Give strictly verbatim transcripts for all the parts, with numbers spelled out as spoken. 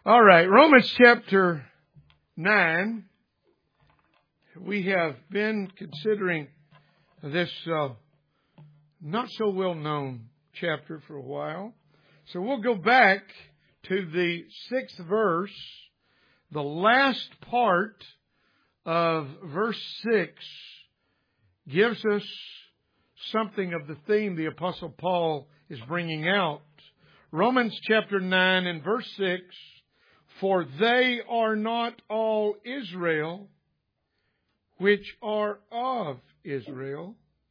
All right, Romans chapter nine. We have been considering this uh, not so well known chapter for a while. So we'll go back to the sixth verse, the last part of verse six gives us something of the theme the Apostle Paul is bringing out. Romans chapter nine and verse six, for they are not all Israel which are of Israel.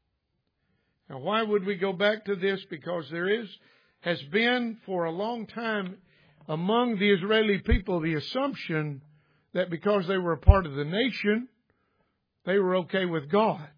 Now why would we go back to this? Because there is, has been for a long time among the Israeli people the assumption that because they were a part of the nation, they were okay with God.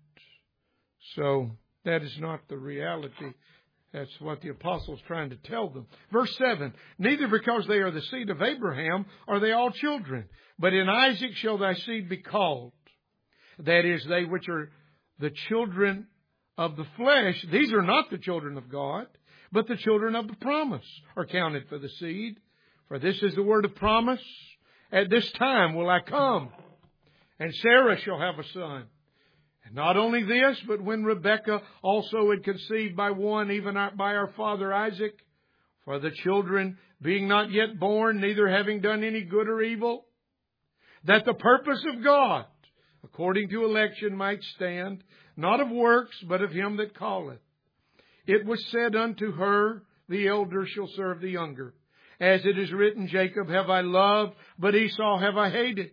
So that is not the reality. That's what the apostle's trying to tell them. Verse seven, neither because they are the seed of Abraham are they all children, but in Isaac shall thy seed be called. That is, they which are the children of the flesh, these are not the children of God, but the children of the promise are counted for the seed. For this is the word of promise. At this time will I come, and Sarah shall have a son. And not only this, but when Rebekah also had conceived by one, even by our father Isaac, for the children being not yet born, neither having done any good or evil, that the purpose of God, according to election, might stand, not of works, but of him that calleth. It was said unto her, the elder shall serve the younger. As it is written, Jacob have I loved, but Esau have I hated.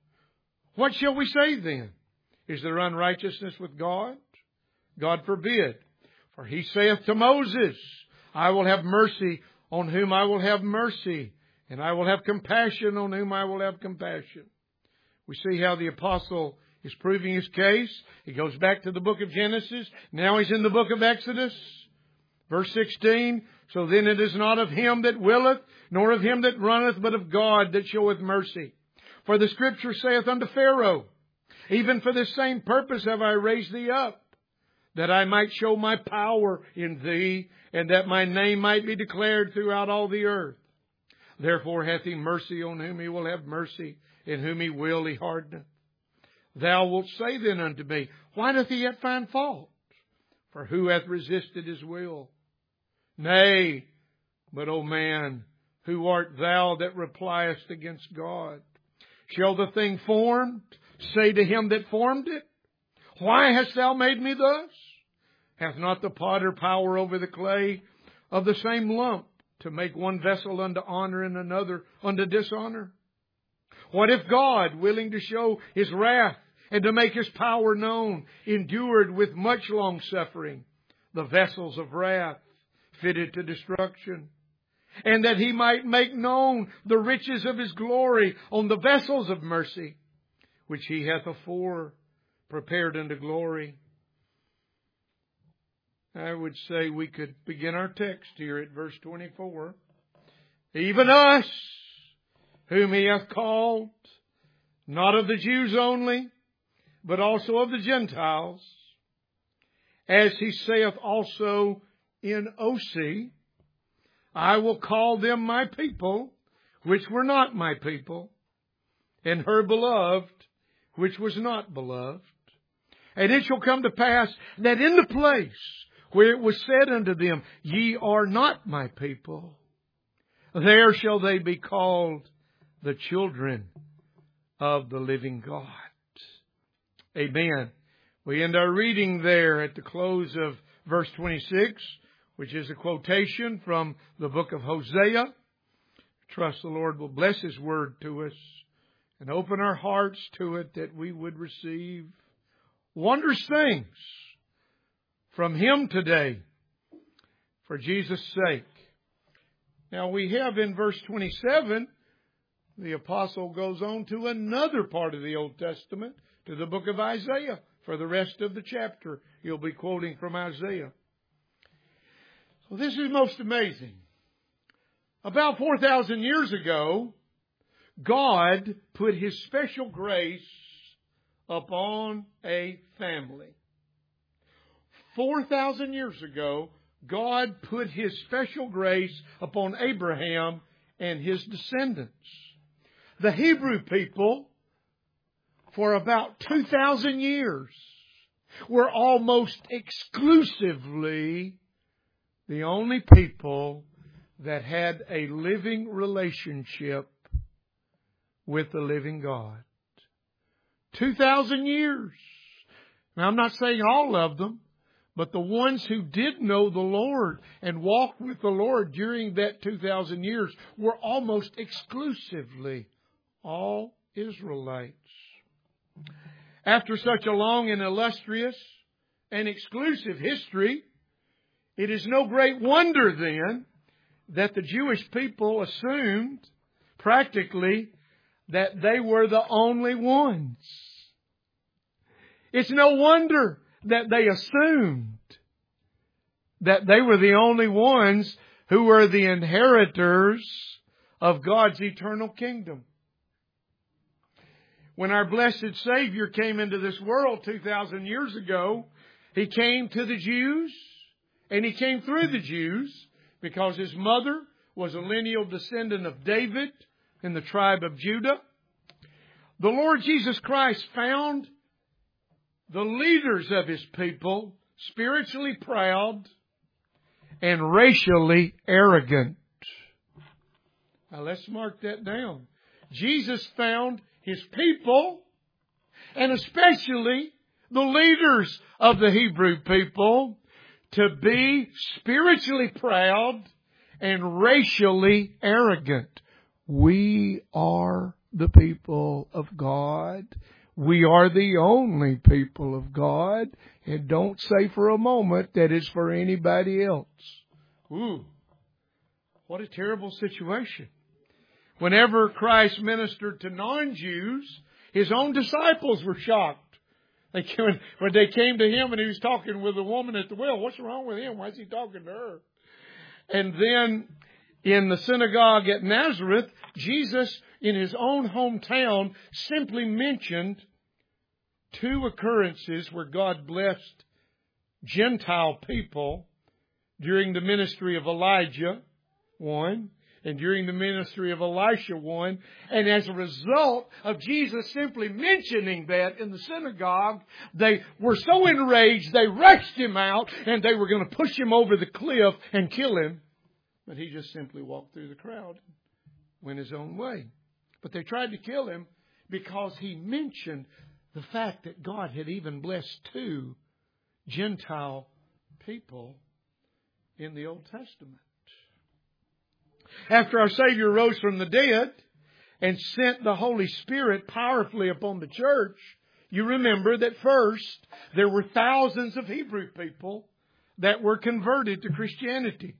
What shall we say then? Is there unrighteousness with God? God forbid. For he saith to Moses, I will have mercy on whom I will have mercy, and I will have compassion on whom I will have compassion. We see how the apostle is proving his case. He goes back to the book of Genesis. Now he's in the book of Exodus. Verse sixteen, so then it is not of him that willeth, nor of him that runneth, but of God that showeth mercy. For the scripture saith unto Pharaoh, even for this same purpose have I raised thee up, that I might show my power in thee, and that my name might be declared throughout all the earth. Therefore hath he mercy on whom he will have mercy, and whom he will he hardeneth. Thou wilt say then unto me, why doth he yet find fault? For who hath resisted his will? Nay, but, O man, who art thou that repliest against God? Shall the thing formed say to him that formed it, why hast thou made me thus? Hath not the potter power over the clay of the same lump to make one vessel unto honor and another unto dishonor? What if God, willing to show his wrath and to make his power known, endured with much long suffering the vessels of wrath fitted to destruction, and that he might make known the riches of his glory on the vessels of mercy, which he hath afore prepared unto glory? I would say we could begin our text here at verse twenty-four. Even us, whom he hath called, not of the Jews only, but also of the Gentiles, as he saith also in Osee, I will call them my people, which were not my people, and her beloved, which was not beloved. And it shall come to pass that in the place where it was said unto them, ye are not my people, there shall they be called the children of the living God. Amen. We end our reading there at the close of verse twenty-six, which is a quotation from the book of Hosea. Trust the Lord will bless his word to us and open our hearts to it, that we would receive wondrous things from him today for Jesus' sake. Now we have in verse twenty-seven, the apostle goes on to another part of the Old Testament, to the book of Isaiah. For the rest of the chapter, he'll be quoting from Isaiah. So this is most amazing. About four thousand years ago, God put his special grace upon a family. four thousand years ago, God put his special grace upon Abraham and his descendants. The Hebrew people, for about two thousand years, were almost exclusively the only people that had a living relationship with the living God. Two thousand years. Now, I'm not saying all of them, but the ones who did know the Lord and walked with the Lord during that two thousand years were almost exclusively all Israelites. After such a long and illustrious and exclusive history, it is no great wonder then that the Jewish people assumed practically that they were the only ones. It's no wonder that they assumed that they were the only ones who were the inheritors of God's eternal kingdom. When our blessed Savior came into this world two thousand years ago, He came to the Jews, and He came through the Jews because His mother was a lineal descendant of David in the tribe of Judah. The Lord Jesus Christ found the leaders of His people spiritually proud and racially arrogant. Now let's mark that down. Jesus found His people, and especially the leaders of the Hebrew people, to be spiritually proud and racially arrogant. We are the people of God. We are the only people of God. And don't say for a moment that it's for anybody else. Ooh, what a terrible situation. Whenever Christ ministered to non-Jews, His own disciples were shocked. They came, when they came to Him and He was talking with a woman at the well, what's wrong with Him? Why is He talking to her? And then in the synagogue at Nazareth, Jesus, in His own hometown, simply mentioned two occurrences where God blessed Gentile people during the ministry of Elijah, one, and during the ministry of Elisha, one. And as a result of Jesus simply mentioning that in the synagogue, they were so enraged, they rushed Him out, and they were going to push Him over the cliff and kill Him. But He just simply walked through the crowd and went His own way. But they tried to kill Him because He mentioned the fact that God had even blessed two Gentile people in the Old Testament. After our Savior rose from the dead and sent the Holy Spirit powerfully upon the church, you remember that first there were thousands of Hebrew people that were converted to Christianity.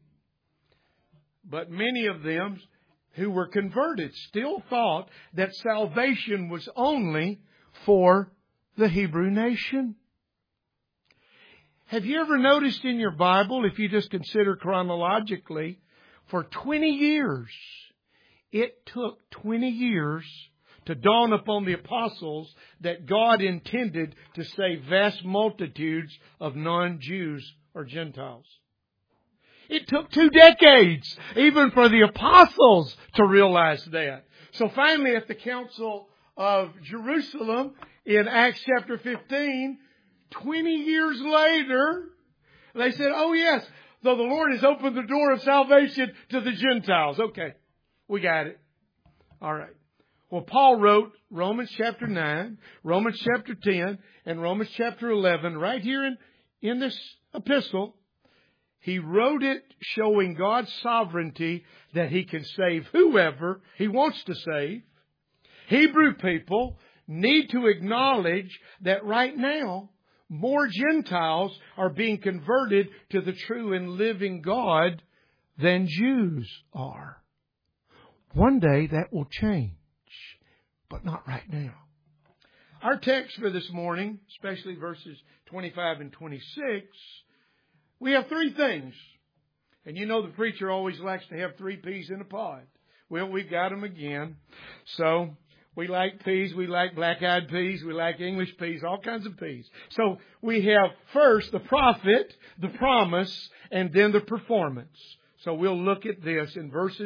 But many of them who were converted still thought that salvation was only for the Hebrew nation. Have you ever noticed in your Bible, if you just consider chronologically, for twenty years, it took twenty years to dawn upon the apostles that God intended to save vast multitudes of non-Jews or Gentiles. It took two decades even for the apostles to realize that. So finally at the Council of Jerusalem in Acts chapter fifteen, twenty years later, they said, oh yes, though the Lord has opened the door of salvation to the Gentiles. Okay, we got it. All right. Well, Paul wrote Romans chapter nine, Romans chapter ten, and Romans chapter eleven right here in, in this epistle. He wrote it showing God's sovereignty that He can save whoever He wants to save. Hebrew people need to acknowledge that right now, more Gentiles are being converted to the true and living God than Jews are. One day that will change, but not right now. Our text for this morning, especially verses twenty-five and twenty-six, we have three things. And you know the preacher always likes to have three peas in a pod. Well, we've got them again. So we like peas, we like black-eyed peas, we like English peas, all kinds of peas. So we have first the prophet, the promise, and then the performance. So we'll look at this in verses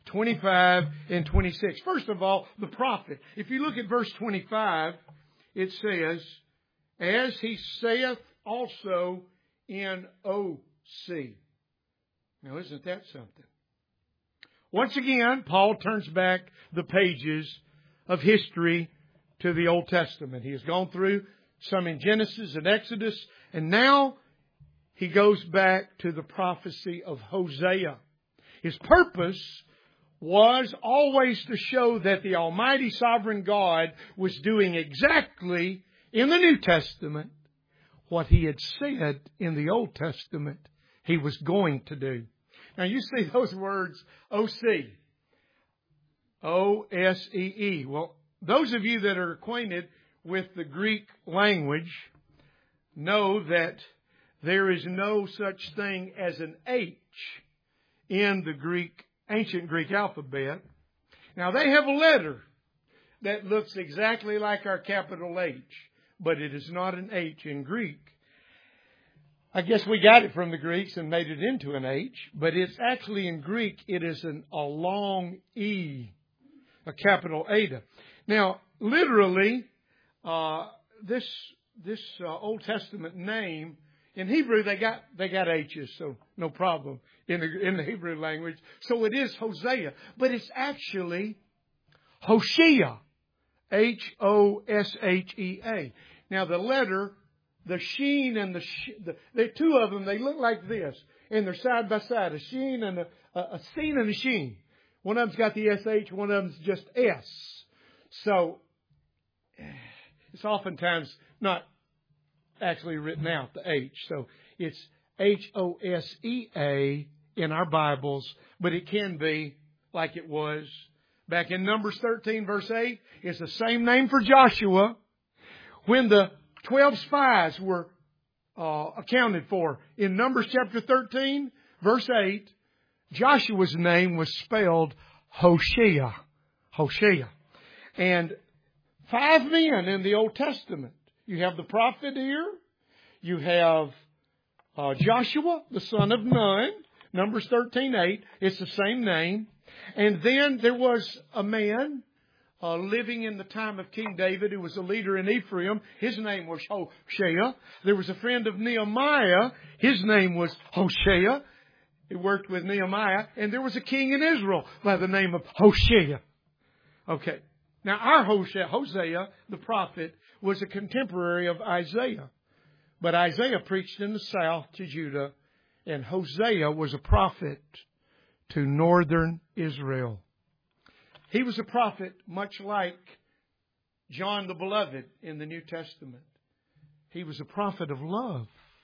twenty-five and twenty-six. First of all, the prophet. If you look at verse twenty-five, it says, as he saith also in O C. Now, isn't that something? Once again, Paul turns back the pages of history to the Old Testament. He has gone through some in Genesis and Exodus, and now he goes back to the prophecy of Hosea. His purpose was always to show that the Almighty Sovereign God was doing exactly in the New Testament what He had said in the Old Testament He was going to do. Now you see those words, O C. O S E E. Well, those of you that are acquainted with the Greek language know that there is no such thing as an H in the Greek, ancient Greek alphabet. Now they have a letter that looks exactly like our capital H, but it is not an H in Greek. I guess we got it from the Greeks and made it into an H, but it's actually in Greek, it is an, a long E, a capital Eta. Now, literally, uh, this this uh, Old Testament name, in Hebrew they got they got H's, so no problem in the in the Hebrew language. So it is Hosea, but it's actually Hoshea, H O S H E A. Now the letter, the sheen and the, sh- the the two of them, they look like this, and they're side by side, a sheen and a, a, a seen and a sheen. One of them's got the S H, one of them's just S. So it's oftentimes not actually written out, the H. So it's H O S E A in our Bibles, but it can be like it was back in Numbers thirteen, verse eight. It's the same name for Joshua. When the twelve spies were uh, accounted for in Numbers chapter thirteen, verse eight, Joshua's name was spelled Hoshea. Hoshea. And five men in the Old Testament. You have the prophet here. You have uh, Joshua, the son of Nun. Numbers thirteen eight. It's the same name. And then there was a man uh, living in the time of King David who was a leader in Ephraim. His name was Hoshea. There was a friend of Nehemiah. His name was Hoshea. He worked with Nehemiah. And there was a king in Israel by the name of Hoshea. Okay. Now our Hosea, Hosea, the prophet, was a contemporary of Isaiah. But Isaiah preached in the south to Judah, and Hosea was a prophet to northern Israel. He was a prophet much like John the Beloved in the New Testament. He was a prophet of love.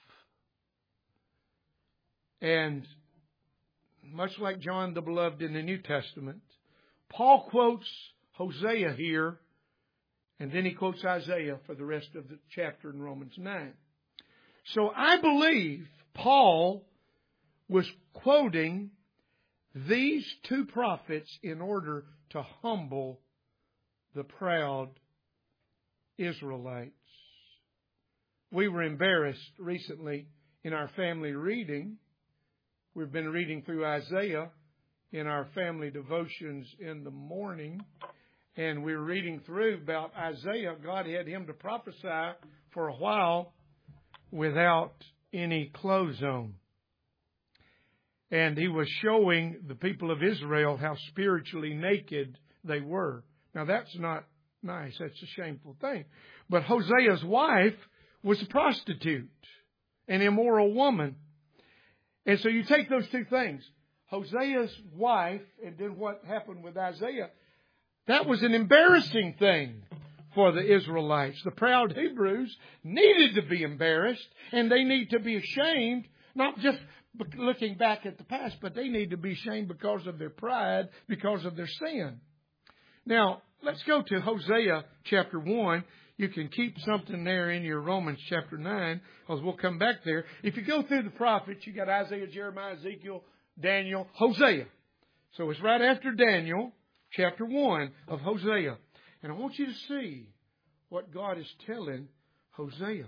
And much like John the Beloved in the New Testament, Paul quotes Hosea here, and then he quotes Isaiah for the rest of the chapter in Romans nine. So I believe Paul was quoting these two prophets in order to humble the proud Israelites. We were embarrassed recently in our family reading. We've been reading through Isaiah in our family devotions in the morning. And we were reading through about Isaiah. God had him to prophesy for a while without any clothes on. And he was showing the people of Israel how spiritually naked they were. Now that's not nice. That's a shameful thing. But Hosea's wife was a prostitute, an immoral woman. And so you take those two things, Hosea's wife, and then what happened with Isaiah. That was an embarrassing thing for the Israelites. The proud Hebrews needed to be embarrassed, and they need to be ashamed, not just looking back at the past, but they need to be ashamed because of their pride, because of their sin. Now, let's go to Hosea chapter one. You can keep something there in your Romans chapter nine, because we'll come back there. If you go through the prophets, you got Isaiah, Jeremiah, Ezekiel, Daniel, Hosea. So it's right after Daniel, chapter one of Hosea. And I want you to see what God is telling Hosea.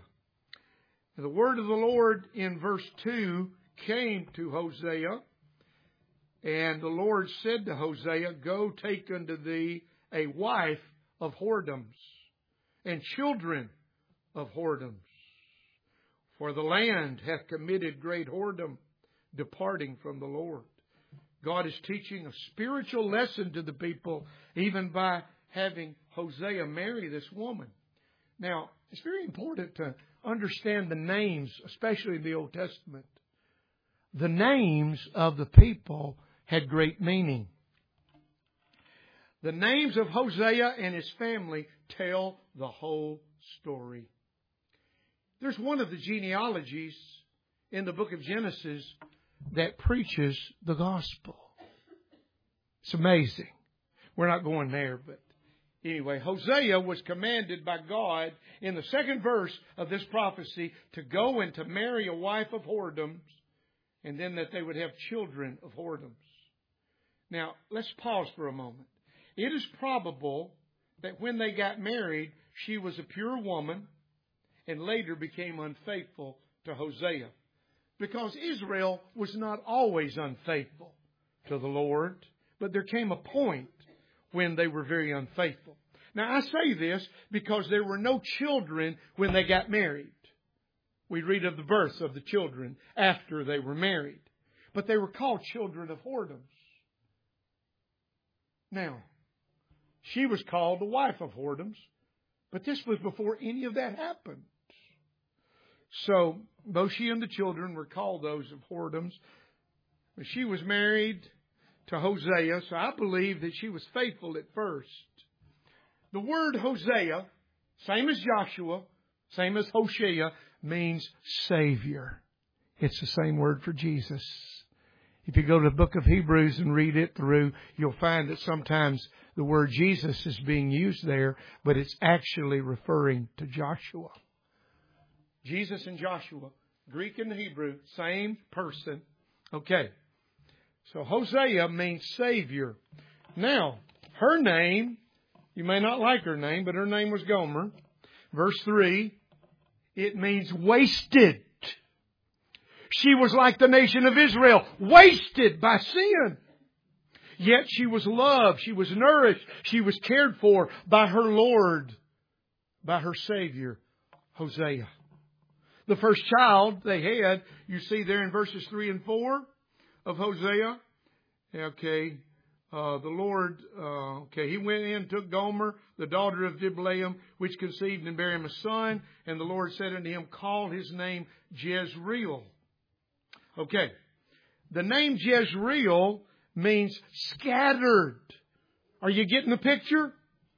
The word of the Lord in verse two came to Hosea. And the Lord said to Hosea, Go take unto thee a wife of whoredoms, and children of whoredoms. For the land hath committed great whoredom, departing from the Lord. God is teaching a spiritual lesson to the people, even by having Hosea marry this woman. Now, it's very important to understand the names, especially in the Old Testament. The names of the people had great meaning. The names of Hosea and his family tell the whole story. There's one of the genealogies in the book of Genesis that preaches the gospel. It's amazing. We're not going there, but anyway, Hosea was commanded by God in the second verse of this prophecy to go and to marry a wife of whoredoms, and then that they would have children of whoredoms. Now, let's pause for a moment. It is probable that when they got married, she was a pure woman and later became unfaithful to Hosea. Because Israel was not always unfaithful to the Lord, but there came a point when they were very unfaithful. Now, I say this because there were no children when they got married. We read of the births of the children after they were married. But they were called children of whoredoms. Now, she was called the wife of whoredoms, but this was before any of that happened. So, both she and the children were called those of whoredoms. But she was married to Hosea, so I believe that she was faithful at first. The word Hosea, same as Joshua, same as Hoshea, means Savior. It's the same word for Jesus. If you go to the book of Hebrews and read it through, you'll find that sometimes the word Jesus is being used there, but it's actually referring to Joshua. Jesus and Joshua, Greek and Hebrew, same person. Okay. So Hosea means Savior. Now, her name, you may not like her name, but her name was Gomer. Verse three, it means wasted. She was like the nation of Israel, wasted by sin. Yet she was loved, she was nourished, she was cared for by her Lord, by her Savior, Hosea. The first child they had, you see there in verses three and four of Hosea. Okay, uh, the Lord, uh, okay, he went in, took Gomer, the daughter of Diblaim, which conceived and bare him a son. And the Lord said unto him, Call his name Jezreel. Okay, the name Jezreel means scattered. Are you getting the picture?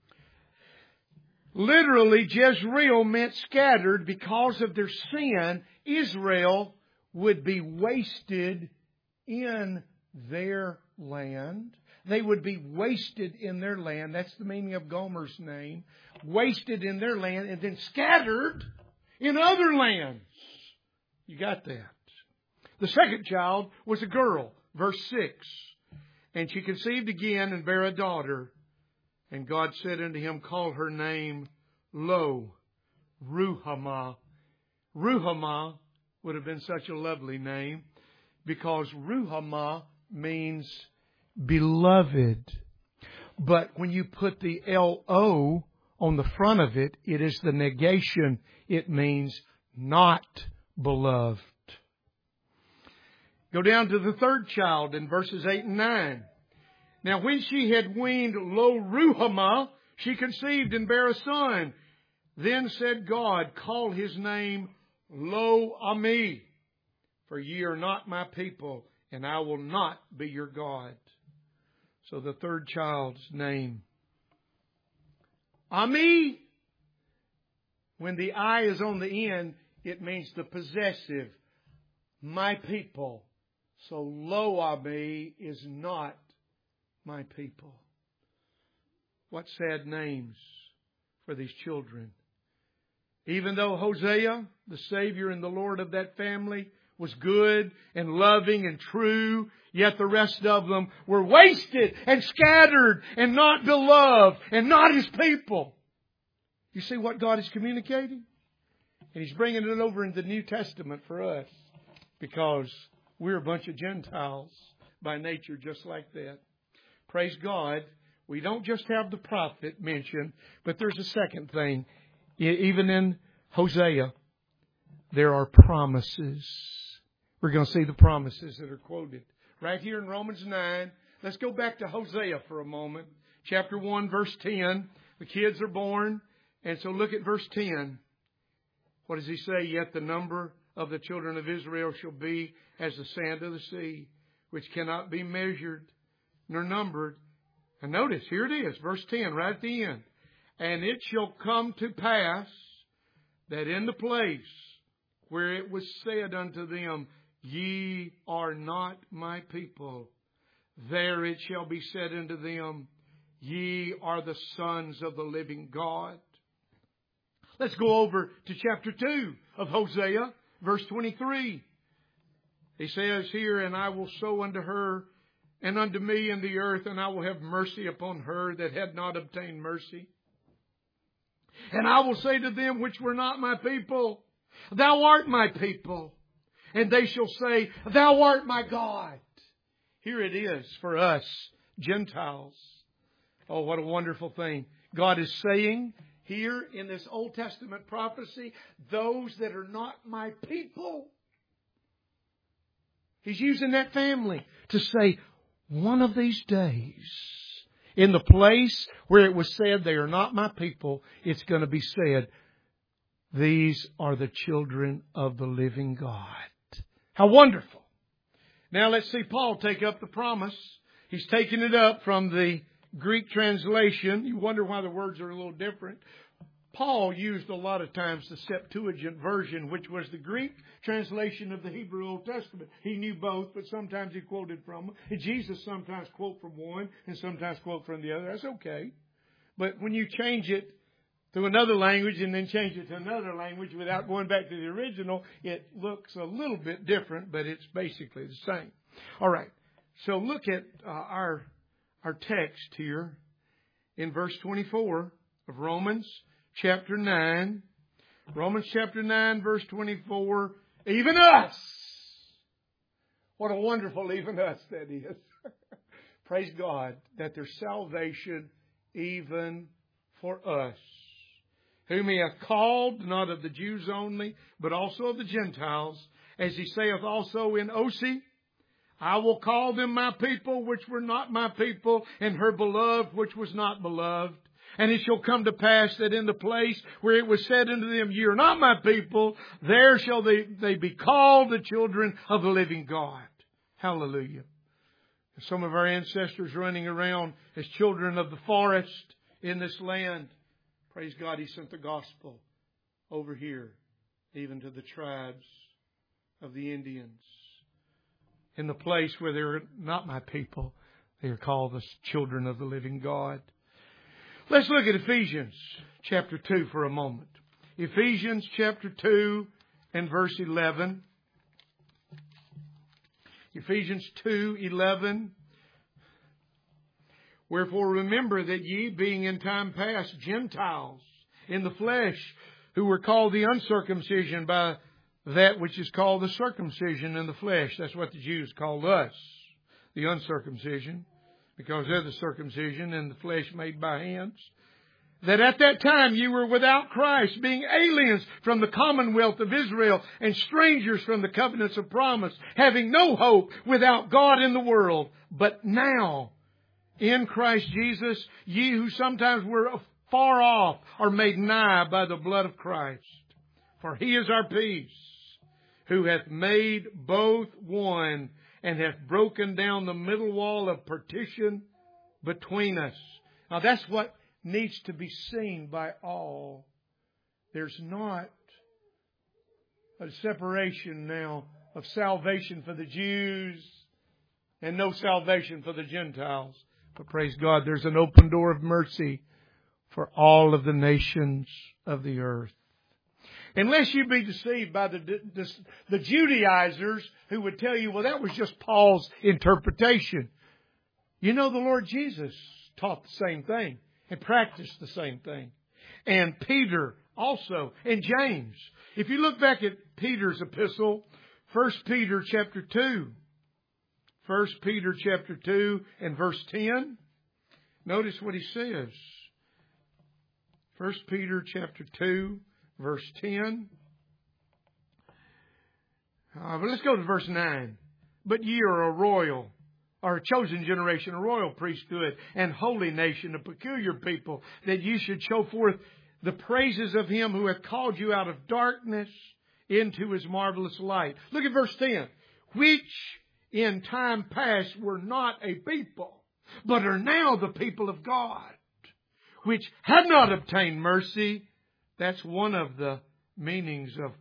Literally, Jezreel meant scattered. Because of their sin, Israel would be wasted in their land. They would be wasted in their land. That's the meaning of Gomer's name. Wasted in their land and then scattered in other lands. You got that? The second child was a girl. Verse six. And she conceived again and bare a daughter. And God said unto him, Call her name Lo Ruhamah. Ruhamah would have been such a lovely name because Ruhamah means beloved. But when you put the L O on the front of it, it is the negation. It means not beloved. Go down to the third child in verses eight and nine. Now when she had weaned Lo Ruhamah, she conceived and bare a son. Then said God, Call his name Lo Ami, for ye are not my people, and I will not be your God. So the third child's name, Ami, when the I is on the end, it means the possessive, my people. So Lo Ami is not my people. What sad names for these children. Even though Hosea, the Savior and the Lord of that family, was good and loving and true, yet the rest of them were wasted and scattered and not beloved and not His people. You see what God is communicating? And He's bringing it over into the New Testament for us because we're a bunch of Gentiles by nature just like that. Praise God. We don't just have the prophet mentioned, but there's a second thing. Even in Hosea, there are promises. We're going to see the promises that are quoted right here in Romans nine. Let's go back to Hosea for a moment. Chapter one, verse ten. The kids are born. And so look at verse ten. What does he say? Yet the number of the children of Israel shall be as the sand of the sea, which cannot be measured nor numbered. And notice, here it is, verse ten, right at the end. And it shall come to pass that in the place where it was said unto them, Ye are not my people, there it shall be said unto them, Ye are the sons of the living God. Let's go over to chapter two of Hosea, verse twenty-three. He says here, And I will sow unto her and unto me in the earth, and I will have mercy upon her that had not obtained mercy. And I will say to them which were not my people, Thou art my people. And they shall say, Thou art my God. Here it is for us, Gentiles. Oh, what a wonderful thing. God is saying here in this Old Testament prophecy, those that are not my people. He's using that family to say, one of these days, in the place where it was said, they are not my people, it's going to be said, these are the children of the living God. How wonderful. Now let's see Paul take up the promise. He's taking it up from the Greek translation. You wonder why the words are a little different. Paul used a lot of times the Septuagint version, which was the Greek translation of the Hebrew Old Testament. He knew both, but sometimes he quoted from them. And Jesus sometimes quote from one and sometimes quote from the other. That's okay. But when you change it to another language and then change it to another language without going back to the original, it looks a little bit different, but it's basically the same. All right. So look at uh, our our text here in verse twenty-four of Romans chapter nine. Romans chapter nine, verse twenty-four. Even us. What a wonderful even us that is. Praise God that there's salvation even for us. Whom he hath called, not of the Jews only, but also of the Gentiles. As he saith also in Osee, I will call them my people, which were not my people, and her beloved, which was not beloved. And it shall come to pass that in the place where it was said unto them, Ye are not my people, there shall they, they be called the children of the living God. Hallelujah. Some of our ancestors running around as children of the forest in this land. Praise God, He sent the gospel over here, even to the tribes of the Indians. In the place where they're not my people, they are called the children of the living God. Let's look at Ephesians chapter two for a moment. Ephesians chapter two and verse eleven. Ephesians two eleven. Wherefore remember that ye, being in time past Gentiles in the flesh, who were called the uncircumcision by that which is called the circumcision in the flesh. That's what the Jews called us, the uncircumcision, because they're the circumcision in the flesh made by hands. That at that time you were without Christ, being aliens from the commonwealth of Israel and strangers from the covenants of promise, having no hope, without God in the world. But now, in Christ Jesus, ye who sometimes were far off are made nigh by the blood of Christ. For He is our peace, who hath made both one, and hath broken down the middle wall of partition between us. Now that's what needs to be seen by all. There's not a separation now of salvation for the Jews and no salvation for the Gentiles. But praise God, there's an open door of mercy for all of the nations of the earth. Unless you be deceived by the, the, the Judaizers who would tell you, well, that was just Paul's interpretation. You know, the Lord Jesus taught the same thing and practiced the same thing. And Peter also, and James. If you look back at Peter's epistle, First Peter chapter two, First Peter chapter two and verse ten. Notice what he says. First Peter chapter two, verse ten. Uh, but let's go to verse nine. But ye are a royal, or a chosen generation, a royal priesthood, and holy nation, a peculiar people, that ye should show forth the praises of Him who hath called you out of darkness into His marvelous light. Look at verse ten. Which in time past were not a people, but are now the people of God, which had not obtained mercy. That's one of the meanings of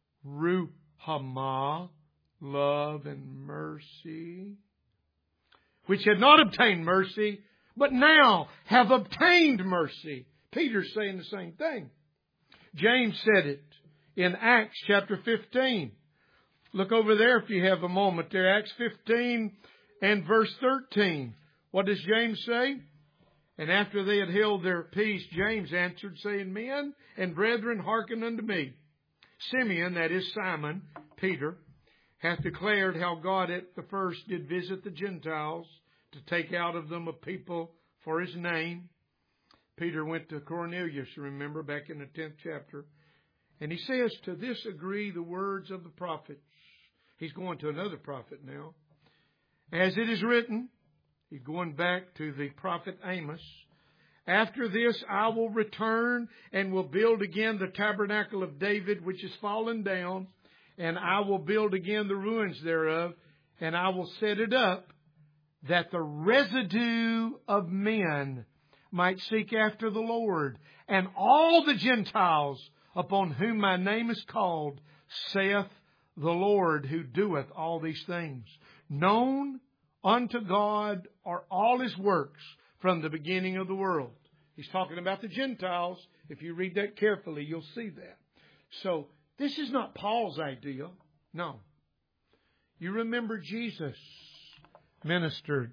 ruhama, love and mercy. Which had not obtained mercy, but now have obtained mercy. Peter's saying the same thing. James said it in Acts chapter fifteen. Look over there if you have a moment there. Acts fifteen and verse thirteen. What does James say? And after they had held their peace, James answered, saying, Men and brethren, hearken unto me. Simeon, that is Simon, Peter, hath declared how God at the first did visit the Gentiles to take out of them a people for His name. Peter went to Cornelius, remember, back in the tenth chapter. And he says, to this agree the words of the prophets. He's going to another prophet now. As it is written, he's going back to the prophet Amos. After this I will return and will build again the tabernacle of David, which is fallen down, and I will build again the ruins thereof, and I will set it up, that the residue of men might seek after the Lord, and all the Gentiles upon whom my name is called, saith the Lord, who doeth all these things. Known unto God are all His works from the beginning of the world. He's talking about the Gentiles. If you read that carefully, you'll see that. So, this is not Paul's idea. No. You remember Jesus ministered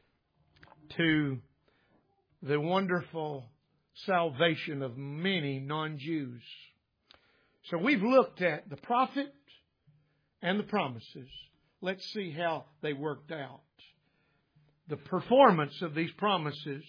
to the wonderful salvation of many non-Jews. So we've looked at the prophet and the promises. Let's see how they worked out. The performance of these promises.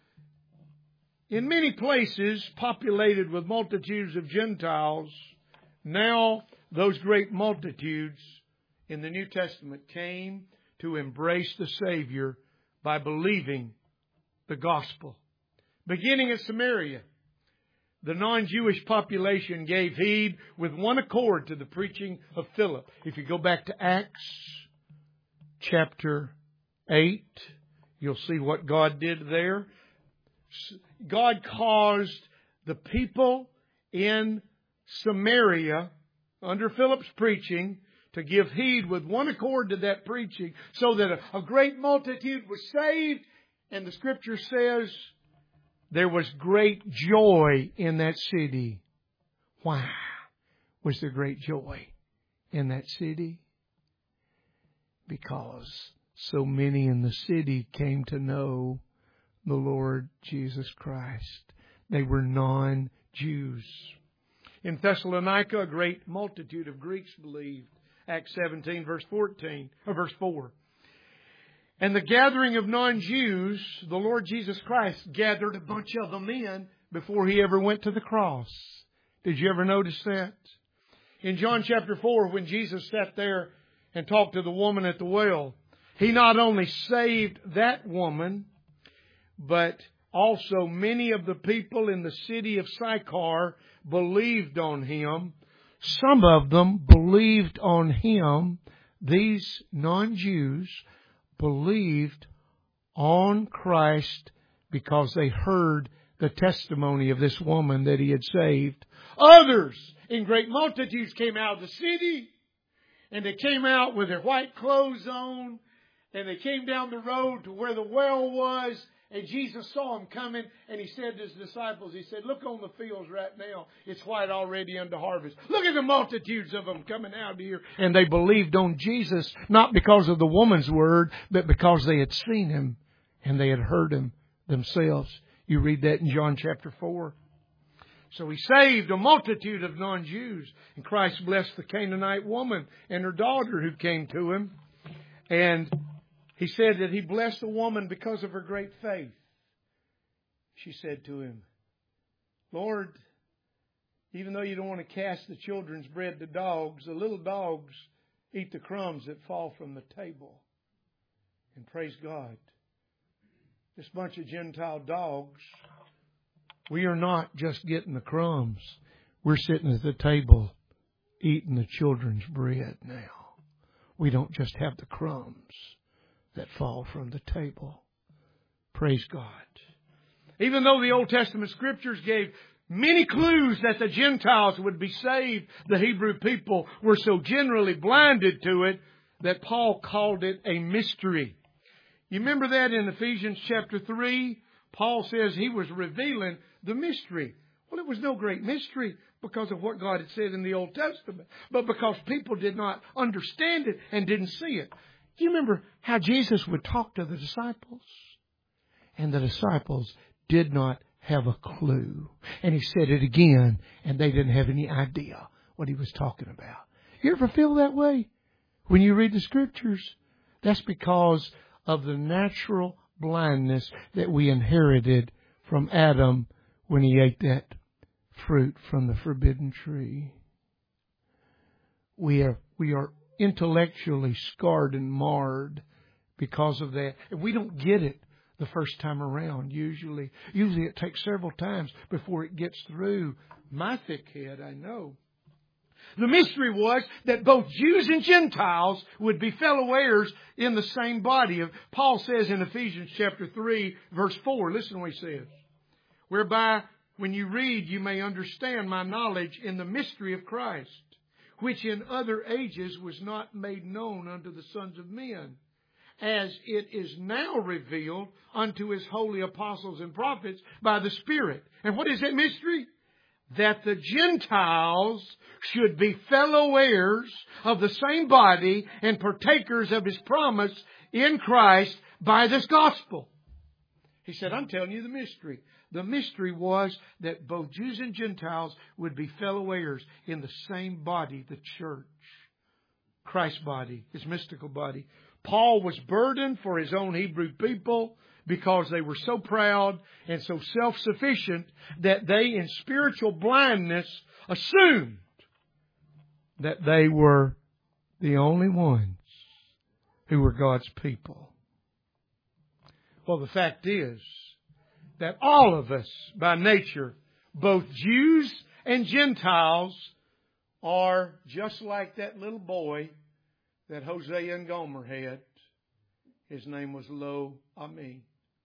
In many places populated with multitudes of Gentiles, now those great multitudes in the New Testament came to embrace the Savior by believing the gospel. Beginning at Samaria, the non-Jewish population gave heed with one accord to the preaching of Philip. If you go back to Acts chapter eight, you'll see what God did there. God caused the people in Samaria, under Philip's preaching, to give heed with one accord to that preaching, so that a, a great multitude was saved. And the Scripture says there was great joy in that city. Why was there great joy in that city? Because so many in the city came to know the Lord Jesus Christ. They were non-Jews. In Thessalonica, a great multitude of Greeks believed. Acts seventeen, verse fourteen, or verse four. And the gathering of non-Jews, the Lord Jesus Christ gathered a bunch of them in before He ever went to the cross. Did you ever notice that? In John chapter four, when Jesus sat there and talked to the woman at the well, He not only saved that woman, but also many of the people in the city of Sychar believed on Him. Some of them believed on Him. These non-Jews believed on Christ because they heard the testimony of this woman that He had saved. Others in great multitudes came out of the city, and they came out with their white clothes on, and they came down the road to where the well was. And Jesus saw them coming, and He said to His disciples, He said, look on the fields right now. It's white already unto harvest. Look at the multitudes of them coming out here. And they believed on Jesus, not because of the woman's word, but because they had seen Him and they had heard Him themselves. You read that in John chapter four. So He saved a multitude of non-Jews. And Christ blessed the Canaanite woman and her daughter who came to Him. And He said that He blessed the woman because of her great faith. She said to Him, Lord, even though you don't want to cast the children's bread to dogs, the little dogs eat the crumbs that fall from the table. And praise God, this bunch of Gentile dogs, we are not just getting the crumbs. We're sitting at the table eating the children's bread now. We don't just have the crumbs that fall from the table. Praise God. Even though the Old Testament Scriptures gave many clues that the Gentiles would be saved, the Hebrew people were so generally blinded to it that Paul called it a mystery. You remember that in Ephesians chapter three? Paul says he was revealing the mystery. Well, it was no great mystery because of what God had said in the Old Testament, but because people did not understand it and didn't see it. Do you remember how Jesus would talk to the disciples? And the disciples did not have a clue. And He said it again, and they didn't have any idea what He was talking about. You ever feel that way when you read the Scriptures? That's because of the natural blindness that we inherited from Adam when he ate that fruit from the forbidden tree. We are, we are intellectually scarred and marred because of that. And we don't get it the first time around, usually. Usually it takes several times before it gets through my thick head, I know. The mystery was that both Jews and Gentiles would be fellow heirs in the same body. Paul says in Ephesians chapter three, verse four, listen to what he says. Whereby, when you read, you may understand my knowledge in the mystery of Christ, which in other ages was not made known unto the sons of men, as it is now revealed unto His holy apostles and prophets by the Spirit. And what is that mystery? That the Gentiles should be fellow heirs of the same body and partakers of His promise in Christ by this gospel. He said, I'm telling you the mystery. The mystery was that both Jews and Gentiles would be fellow heirs in the same body, the church. Christ's body, His mystical body. Paul was burdened for his own Hebrew people because they were so proud and so self-sufficient that they, in spiritual blindness, assumed that they were the only ones who were God's people. Well, the fact is that all of us, by nature, both Jews and Gentiles, are just like that little boy that Hosea and Gomer had. His name was Lo Ami.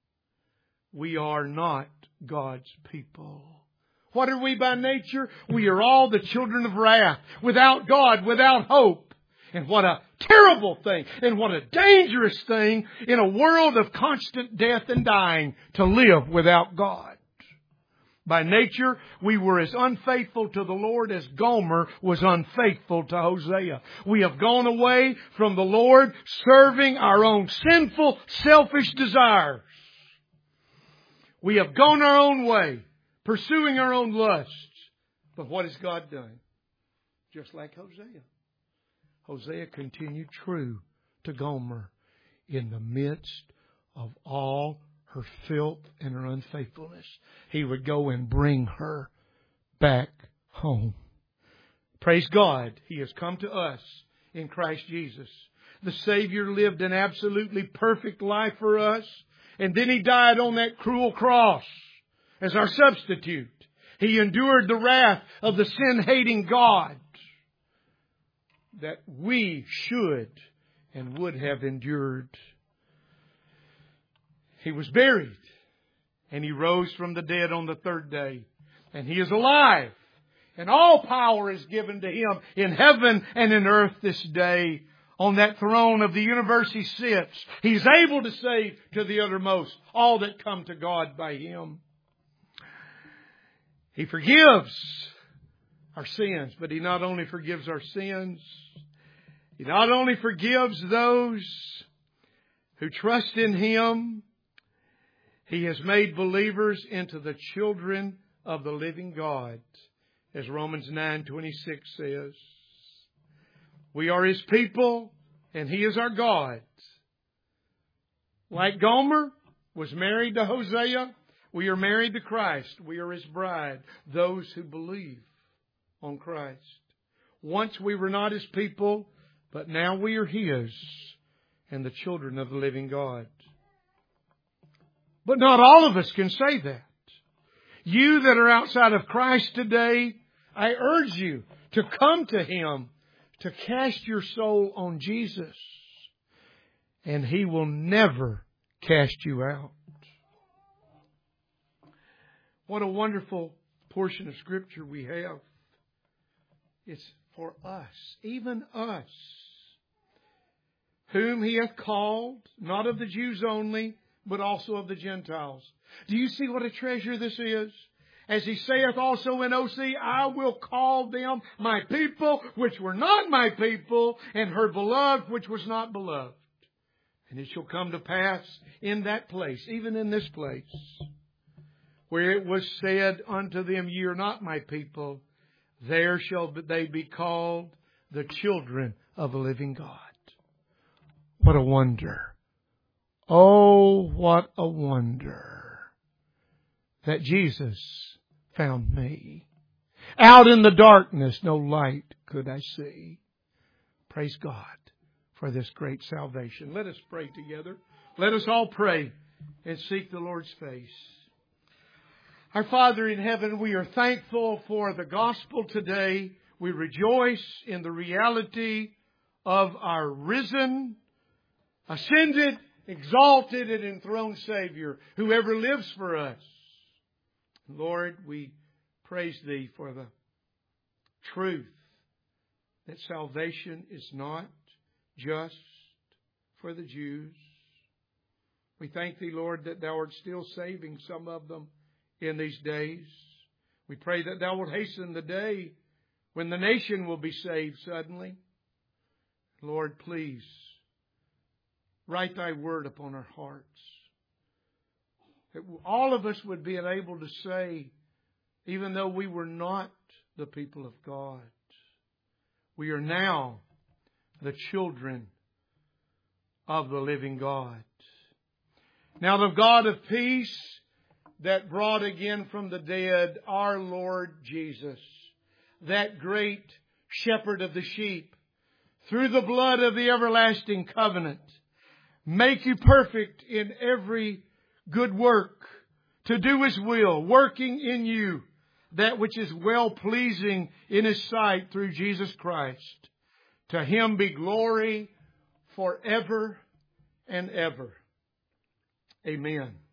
We are not God's people. What are we by nature? We are all the children of wrath, without God, without hope. And what a terrible thing, and what a dangerous thing in a world of constant death and dying to live without God. By nature, we were as unfaithful to the Lord as Gomer was unfaithful to Hosea. We have gone away from the Lord, serving our own sinful, selfish desires. We have gone our own way, pursuing our own lusts. But what has God done? Just like Hosea. Hosea continued true to Gomer in the midst of all her filth and her unfaithfulness. He would go and bring her back home. Praise God, He has come to us in Christ Jesus. The Savior lived an absolutely perfect life for us, and then He died on that cruel cross as our substitute. He endured the wrath of the sin-hating God that we should and would have endured. He was buried, and He rose from the dead on the third day. And He is alive, and all power is given to Him in heaven and in earth this day. On that throne of the universe He sits. He's able to save to the uttermost all that come to God by Him. He forgives our sins, but He not only forgives our sins, He not only forgives those who trust in Him, He has made believers into the children of the living God, as Romans nine twenty-six says. We are His people, and He is our God. Like Gomer was married to Hosea, we are married to Christ. We are His bride, those who believe on Christ. Once we were not His people, but now we are His and the children of the living God. But not all of us can say that. You that are outside of Christ today, I urge you to come to Him, to cast your soul on Jesus, and He will never cast you out. What a wonderful portion of Scripture we have. It's for us, even us, whom He hath called, not of the Jews only, but also of the Gentiles. Do you see what a treasure this is? As He saith also in Osee, I will call them my people, which were not my people, and her beloved, which was not beloved. And it shall come to pass in that place, even in this place, where it was said unto them, Ye are not my people, there shall they be called the children of a living God. What a wonder. Oh, what a wonder that Jesus found me. Out in the darkness, no light could I see. Praise God for this great salvation. Let us pray together. Let us all pray and seek the Lord's face. Our Father in heaven, we are thankful for the gospel today. We rejoice in the reality of our risen, ascended, exalted and enthroned Savior, who ever lives for us. Lord, we praise Thee for the truth that salvation is not just for the Jews. We thank Thee, Lord, that Thou art still saving some of them in these days. We pray that Thou wilt hasten the day when the nation will be saved suddenly. Lord, please write Thy word upon our hearts. That all of us would be able to say, even though we were not the people of God, we are now the children of the living God. Now the God of peace that brought again from the dead our Lord Jesus, that great shepherd of the sheep, through the blood of the everlasting covenant, make you perfect in every good work, to do His will, working in you that which is well-pleasing in His sight through Jesus Christ. To Him be glory forever and ever. Amen.